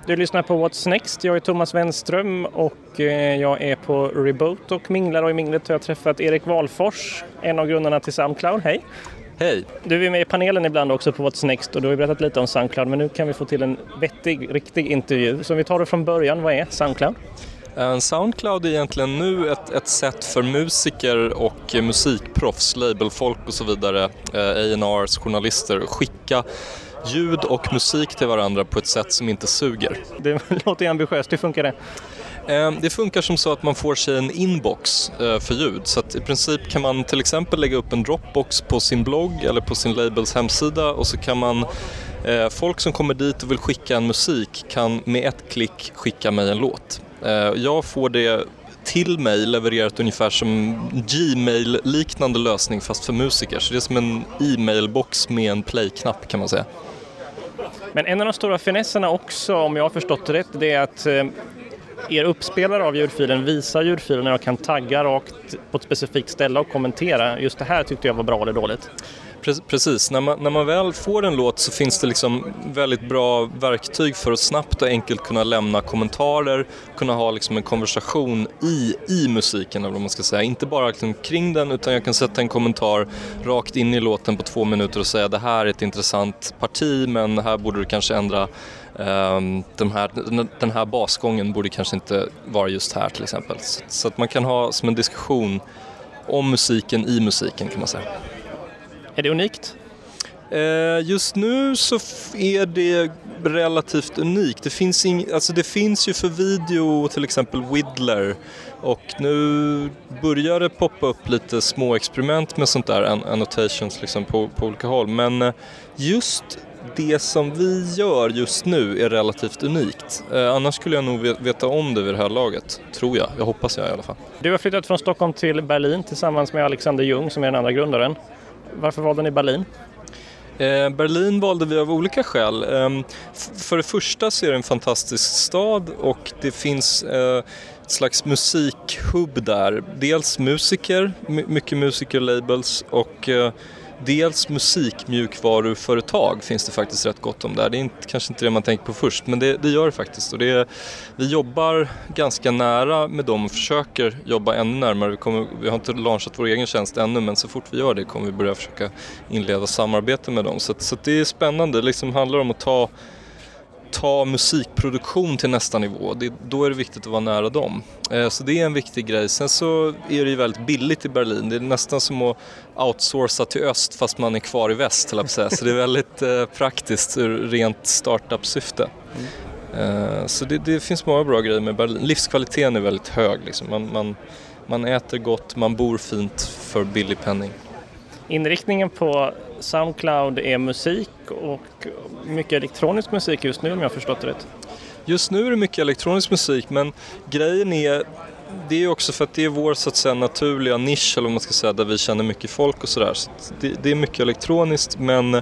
Du lyssnar på What's Next. Jag är Thomas Wenström och jag är på Reboot och minglar, och i minglet har jag träffat Erik Walfors, en av grundarna till Soundcloud. Hej! Hej! Du är med i panelen ibland också på What's Next och du har berättat lite om Soundcloud, men nu kan vi få till en vettig, riktig intervju. Så vi tar det från början. Vad är Soundcloud? Soundcloud är egentligen nu ett sätt för musiker och musikproffs, labelfolk och så vidare, A&Rs, journalister, skicka ljud och musik till varandra på ett sätt som inte suger. Det låter ju ambitiöst. Hur funkar det? Det funkar som så att man får sig en inbox för ljud. Så att i princip kan man till exempel lägga upp en Dropbox på sin blogg eller på sin labels hemsida, och så kan man, folk som kommer dit och vill skicka en musik kan med ett klick skicka mig en låt. Jag får det till mig levererat ungefär som Gmail-liknande lösning fast för musiker. Så det är som en e-mailbox med en play-knapp, kan man säga. Men en av de stora finesserna också, om jag har förstått det rätt, det är att er uppspelare av ljudfilen visar ljudfilen och kan tagga rakt på ett specifikt ställe och kommentera. Just det här tyckte jag var bra eller dåligt. Precis, när man väl får en låt så finns det liksom väldigt bra verktyg för att snabbt och enkelt kunna lämna kommentarer, kunna ha liksom en konversation i musiken, eller vad man ska säga. Inte bara liksom kring den, utan jag kan sätta en kommentar rakt in i låten på 2 minuter och säga: det här är ett intressant parti, men här borde du kanske ändra, den här basgången borde kanske inte vara just här till exempel. Så att man kan ha som en diskussion om musiken i musiken, kan man säga. Är det unikt? Just nu så är det relativt unikt. Det finns ju för video till exempel Widler, och nu börjar det poppa upp lite små experiment med sånt där, annotations liksom på olika håll. Men just det som vi gör just nu är relativt unikt. Annars skulle jag nog veta om det vid det här laget, tror jag. Jag hoppas jag i alla fall. Du har flyttat från Stockholm till Berlin tillsammans med Alexander Ljung, som är den andra grundaren. Varför valde ni Berlin? Berlin valde vi av olika skäl. För det första så är det en fantastisk stad, och det finns ett slags musikhubb där. Dels musiker, mycket musikerlabels, och dels musikmjukvaruföretag finns det faktiskt rätt gott om där. Det är kanske inte det man tänker på först, men det gör det faktiskt. Och vi jobbar ganska nära med dem och försöker jobba ännu närmare. Vi har inte launchat vår egen tjänst ännu, men så fort vi gör det kommer vi börja försöka inleda samarbete med dem. Så det är spännande. Det liksom handlar om att ta musikproduktion till nästa nivå. Då är det viktigt att vara nära dem. Så det är en viktig grej. Sen så är det ju väldigt billigt i Berlin. Det är nästan som att outsourca till öst fast man är kvar i väst, eller så det är väldigt praktiskt ur rent startup-syfte. Så det finns många bra grejer med Berlin. Livskvaliteten är väldigt hög. Liksom. Man äter gott, man bor fint för billig penning. Inriktningen på Soundcloud är musik och mycket elektronisk musik just nu, om jag har förstått det rätt. Just nu är det mycket elektronisk musik, men grejen är, det är också för att det är vår så att säga naturliga nisch, eller vad man ska säga, där vi känner mycket folk och sådär. Så det är mycket elektroniskt,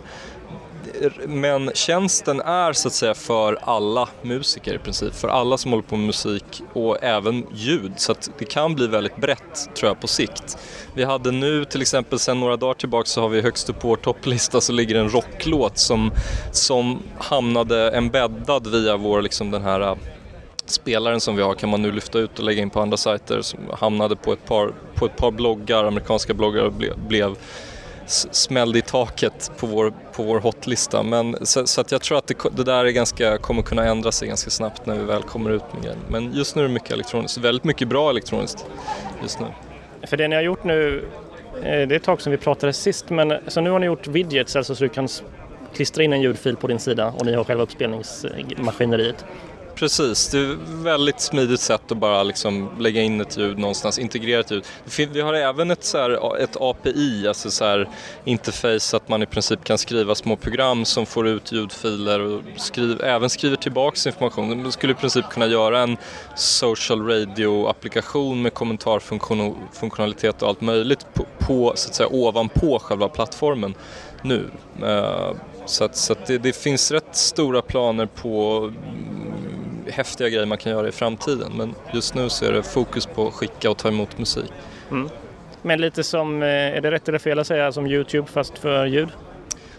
men tjänsten är så att säga för alla musiker i princip, för alla som håller på med musik och även ljud, så att det kan bli väldigt brett, tror jag, på sikt. Vi hade nu till exempel sedan några dagar tillbaka, så har vi högst upp på vår topplista så ligger en rocklåt som hamnade embeddad via vår liksom den här spelaren som vi har, kan man nu lyfta ut och lägga in på andra sajter, som hamnade på ett par bloggar, amerikanska bloggar, och blev smällde i taket på vår hotlista. Men så att jag tror att det där kommer kunna ändra sig ganska snabbt när vi väl kommer ut med det. Men just nu är det mycket elektroniskt, väldigt mycket bra elektroniskt just nu. För det ni har gjort nu, det är ett tag som vi pratade sist, men så nu har ni gjort widgets, alltså så du kan klistra in en ljudfil på din sida och ni har själva uppspelningsmaskineriet. Precis, det är ett väldigt smidigt sätt att bara liksom lägga in ett ljud någonstans, integrera ett ljud. Vi har även ett API, alltså så här interface, att man i princip kan skriva små program som får ut ljudfiler och även skriver tillbaka information. Man skulle i princip kunna göra en social radio-applikation med kommentarfunktionalitet och allt möjligt på så att säga ovanpå själva plattformen nu. Så att det finns rätt stora planer på häftiga grejer man kan göra i framtiden, men just nu så är det fokus på att skicka och ta emot musik. Men lite som, är det rätt eller fel att säga, som YouTube fast för ljud?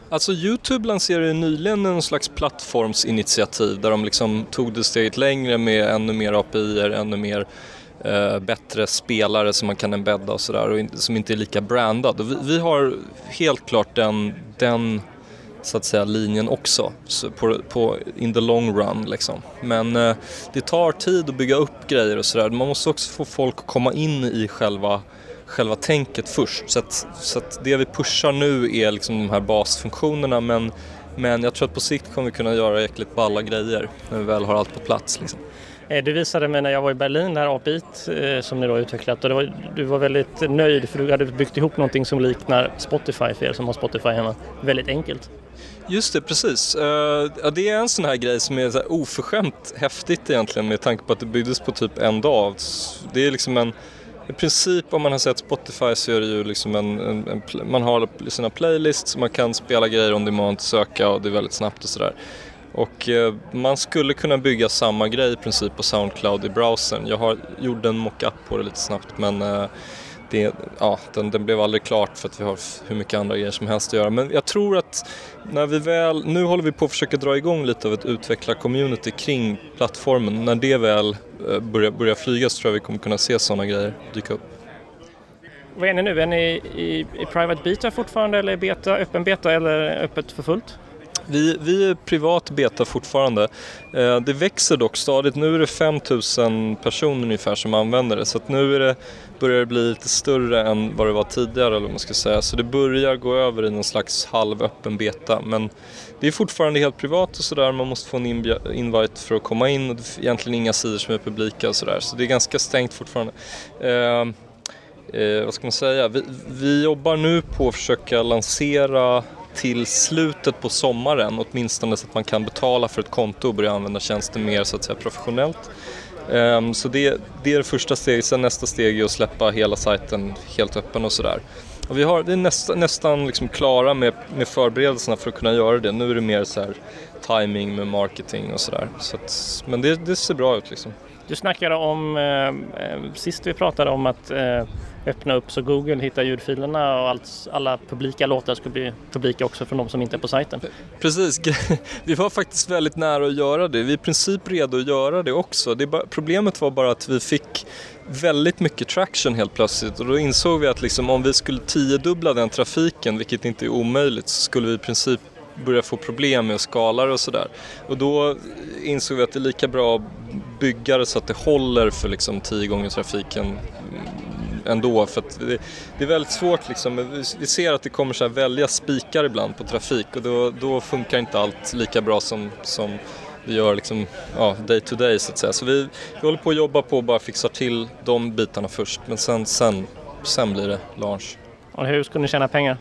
Alltså YouTube lanserade nyligen en slags plattformsinitiativ där de liksom tog det steget längre med ännu mer API-er, ännu mer bättre spelare som man kan embedda och sådär, och som inte är lika brandad. Och vi har helt klart den så att säga linjen också på in the long run liksom. Men det tar tid att bygga upp grejer och sådär. Man måste också få folk att komma in i själva tänket först. Så att det vi pushar nu är liksom de här basfunktionerna, men jag tror att på sikt kommer vi kunna göra jäkligt balla grejer när vi väl har allt på plats liksom. Du visade mig när jag var i Berlin det här API som ni då har utvecklat, och du var väldigt nöjd för du hade byggt ihop någonting som liknar Spotify för er som har Spotify hemma. Väldigt enkelt. Just det, precis. Det är en sån här grej som är så här oförskämt häftigt egentligen med tanke på att det byggdes på typ en dag. Det är liksom i princip om man har sett Spotify så är det ju liksom man har sina playlists så man kan spela grejer om demand, söka och det är väldigt snabbt och sådär. Och man skulle kunna bygga samma grej i princip på SoundCloud i browsern. Jag gjorde en mock-up på det lite snabbt, men den blev aldrig klart för att vi har hur mycket andra grejer som helst att göra. Men jag tror att nu håller vi på att försöka dra igång lite av ett utvecklar-community kring plattformen. När det väl börjar flyga så tror jag vi kommer kunna se sådana grejer dyka upp. Vad är ni nu? Är ni i private beta fortfarande eller öppen beta eller öppet för fullt? Vi är privat beta fortfarande. Det växer dock stadigt. Nu är det 5000 personer ungefär som använder det. Så att nu börjar det bli lite större än vad det var tidigare, eller vad man ska säga. Så det börjar gå över i någon slags halvöppen beta. Men det är fortfarande helt privat och sådär. Man måste få en invite för att komma in. Och det är egentligen inga sidor som är publika och sådär. Så det är ganska stängt fortfarande. Vad ska man säga? Vi jobbar nu på att försöka lansera till slutet på sommaren, åtminstone så att man kan betala för ett konto och börja använda tjänsten mer så att säga professionellt. Så det är det första steget. Sen nästa steg är att släppa hela sajten helt öppen och sådär. Och vi är nästan liksom klara med förberedelserna för att kunna göra det. Nu är det mer så här timing med marketing och sådär. Men det ser bra ut liksom. Du snackade om, sist vi pratade om att öppna upp så Google hittar ljudfilerna och alla publika låtar ska bli publika också för de som inte är på sajten. Precis, vi var faktiskt väldigt nära att göra det. Vi är i princip redo att göra det också. Problemet var bara att vi fick väldigt mycket traction helt plötsligt och då insåg vi att liksom, om vi skulle 10-dubbla den trafiken, vilket inte är omöjligt, så skulle vi i princip börja få problem med skalor och sådär. Och då insåg vi att det är lika bra att bygga det så att det håller för liksom 10 gånger trafiken ändå. För att det är väldigt svårt liksom. Vi ser att det kommer så här välja spikar ibland på trafik och då funkar inte allt lika bra som vi gör liksom, day to day så att säga. Så vi håller på att jobba på att bara fixa till de bitarna först. Men sen blir det launch. Och hur ska ni tjäna pengar?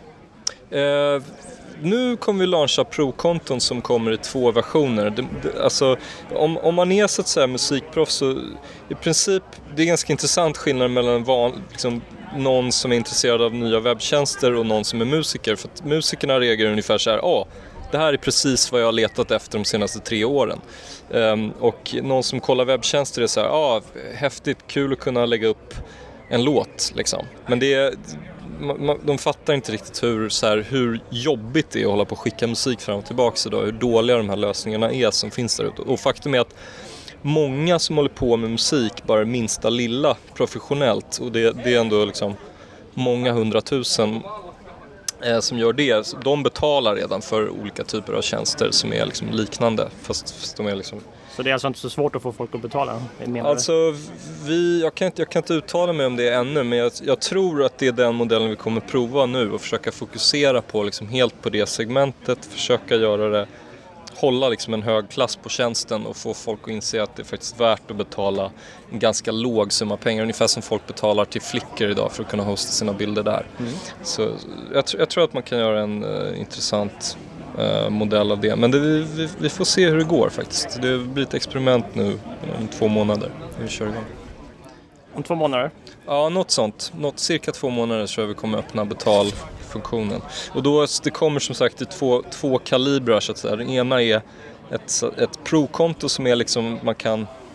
Nu kommer vi launcha Pro-konton som kommer i 2 versioner. Alltså, om man är så att säga musikproff så i princip, det är ganska intressant skillnad mellan liksom, någon som är intresserad av nya webbtjänster och någon som är musiker. För att musikerna reagerar ungefär så här, det här är precis vad jag har letat efter de senaste 3 åren. Och någon som kollar webbtjänster är så här, häftigt, kul att kunna lägga upp en låt liksom. Men de fattar inte riktigt hur jobbigt det är att hålla på och skicka musik fram och tillbaka idag, hur dåliga de här lösningarna är som finns där ute. Och faktum är att många som håller på med musik bara minsta lilla professionellt, och det är ändå liksom många 100 000 som gör det, de betalar redan för olika typer av tjänster som är liksom liknande, fast de är liksom... Så det är alltså inte så svårt att få folk att betala? Alltså, jag kan inte uttala mig om det ännu, men jag tror att det är den modellen vi kommer prova nu och försöka fokusera på liksom helt på det segmentet, försöka hålla liksom en hög klass på tjänsten och få folk att inse att det är faktiskt värt att betala en ganska låg summa pengar, ungefär som folk betalar till Flickr idag för att kunna hosta sina bilder där. Så jag tror att man kan göra en intressant modell av det. Men vi får se hur det går faktiskt. Det blir ett experiment nu om 2 månader. Vi kör igång. Om 2 månader? Ja, något sånt. Cirka 2 månader så vi kommer öppna betalfunktionen. Och då det kommer som sagt i två kalibrar så att säga. Den ena är ett Pro-konto som är liksom man kan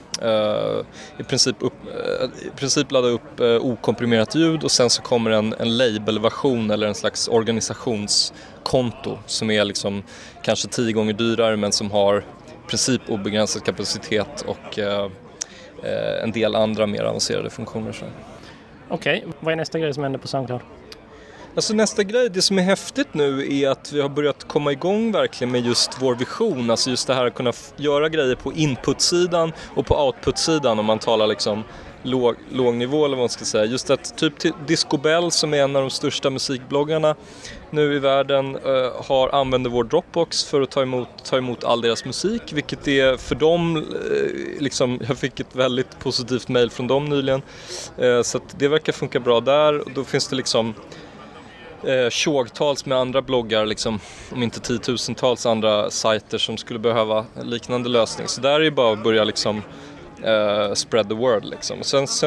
i princip ladda upp okomprimerat ljud och sen så kommer en labelversion eller en slags organisationskonto som är liksom kanske 10 gånger dyrare men som har i princip obegränsad kapacitet och en del andra mer avancerade funktioner. Okej, vad är nästa grej som händer på SoundCloud? Alltså nästa grej, det som är häftigt nu är att vi har börjat komma igång verkligen med just vår vision. Alltså just det här att kunna göra grejer på input-sidan och på output-sidan om man talar liksom låg nivå eller vad man ska säga. Just att typ Disco Bell som är en av de största musikbloggarna nu i världen använder vår Dropbox för att ta emot all deras musik, vilket är för dem liksom, jag fick ett väldigt positivt mejl från dem nyligen, så att det verkar funka bra där. Och då finns det liksom tjogtals med andra bloggar liksom, om inte 10-tusentals andra sajter som skulle behöva liknande lösning. Så där är det bara att börja liksom spread the word liksom. Och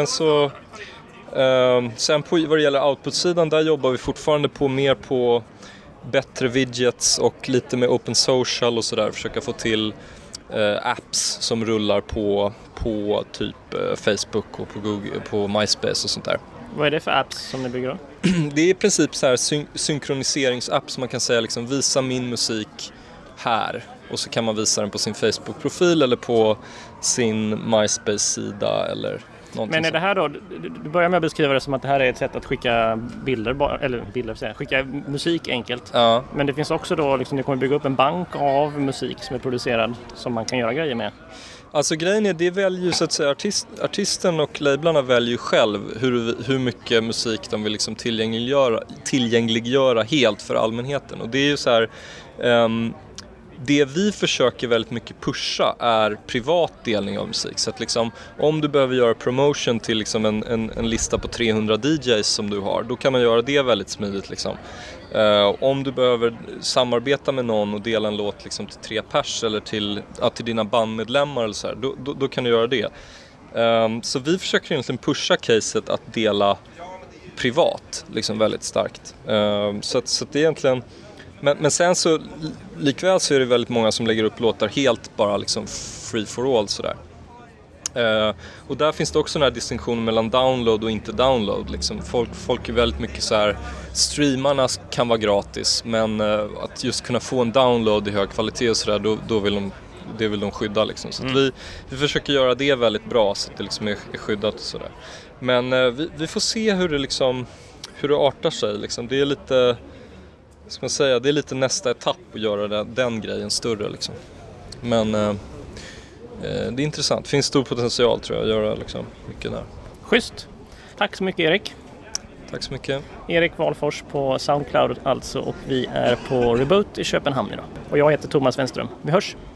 sen på vad det gäller output-sidan, där jobbar vi fortfarande mer på bättre widgets och lite med open social och sådär, försöka få till apps som rullar på typ Facebook och på Google, på MySpace och sånt där. Vad är det för apps som ni bygger då? Det är i princip så här synkroniseringsapps som man kan säga liksom, visa min musik här och så kan man visa den på sin Facebook-profil eller på sin MySpace-sida eller någonting. Men är det här då, du börjar med att beskriva det som att det här är ett sätt att skicka skicka musik enkelt. Ja. Men det finns också då, liksom, du kommer bygga upp en bank av musik som är producerad som man kan göra grejer med. Alltså grejen är, det väljer ju så att säga artisten och lablarna väljer själv hur mycket musik de vill liksom tillgängliggöra helt för allmänheten. Och det är ju så här, det vi försöker väldigt mycket pusha är privat delning av musik. Så att liksom, om du behöver göra promotion till liksom en lista på 300 DJs som du har, då kan man göra det väldigt smidigt liksom. Om du behöver samarbeta med någon och dela en låt liksom till 3 pers eller till dina bandmedlemmar eller så här, då kan du göra det. Så vi försöker egentligen pusha caset att dela privat liksom väldigt starkt. Så det är egentligen, men sen så likväl så är det väldigt många som lägger upp låtar helt bara liksom free for all sådär. Och där finns det också den här distinktionen mellan download och inte download liksom. Folk är väldigt mycket så här, streamarna kan vara gratis, men att just kunna få en download i hög kvalitet och sådär, det vill de skydda liksom. Så att vi försöker göra det väldigt bra så att det liksom är skyddat och sådär. Men vi får se hur det artar sig liksom. Det är lite, ska man säga, det är lite nästa etapp att göra den grejen större liksom. Men det är intressant. Det finns stor potential tror jag att göra liksom mycket där. Schysst. Tack så mycket Erik. Tack så mycket. Erik Wahlfors på SoundCloud alltså, och vi är på Reboot i Köpenhamn idag. Och jag heter Thomas Wenström. Vi hörs!